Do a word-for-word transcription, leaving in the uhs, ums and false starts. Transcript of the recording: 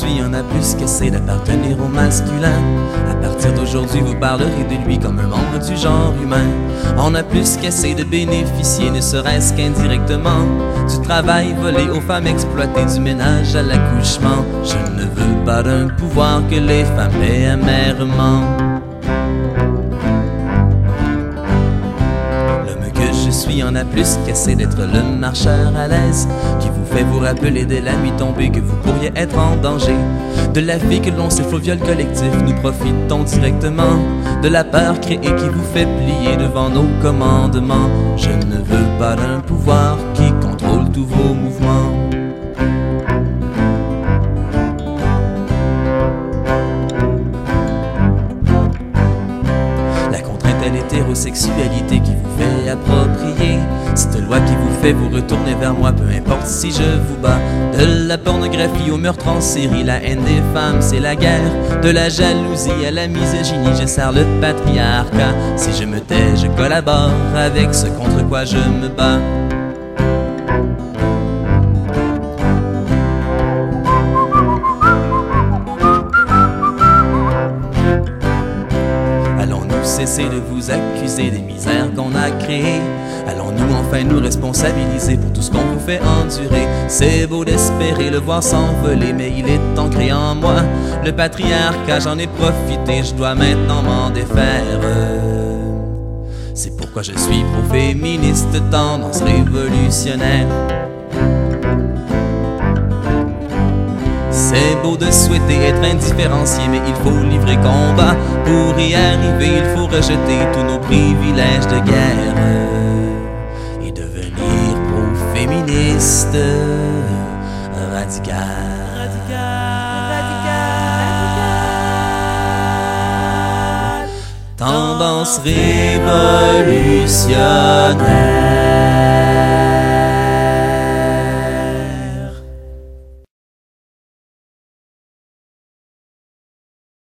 suis, y'en a plus qu'essaie d'appartenir au masculin. À partir d'aujourd'hui, vous parlerez de lui comme un membre du genre humain. On a plus qu'essaie de bénéficier, ne serait-ce qu'indirectement, du travail volé aux femmes exploitées, du ménage à l'accouchement. Je ne veux pas d'un pouvoir que les femmes paient amèrement. Je suis, en a plus qu'essaie d'être le marcheur à l'aise, qui vous fait vous rappeler dès la nuit tombée que vous pourriez être en danger. De la vie que l'on s'effleure au viol collectif, nous profitons directement de la peur créée qui vous fait plier devant nos commandements. Je ne veux pas d'un pouvoir qui contrôle tous vos mouvements. L'hétérosexualité qui vous fait approprier cette loi qui vous fait vous retourner vers moi, peu importe si je vous bats. De la pornographie au meurtre en série, la haine des femmes c'est la guerre. De la jalousie à la misogynie, je sers le patriarcat. Si je me tais, je collabore avec ce contre quoi je me bats. Cessez de vous accuser des misères qu'on a créées. Allons-nous enfin nous responsabiliser pour tout ce qu'on vous fait endurer. C'est beau d'espérer le voir s'envoler, mais il est ancré en moi. Le patriarcat, j'en ai profité, je dois maintenant m'en défaire. C'est pourquoi je suis pro-féministe, tendance révolutionnaire. C'est beau de souhaiter être indifférencié, mais il faut livrer combat. Pour y arriver, il faut rejeter tous nos privilèges de guerre et devenir pro-féministe radical. Radical, radical, tendance révolutionnaire.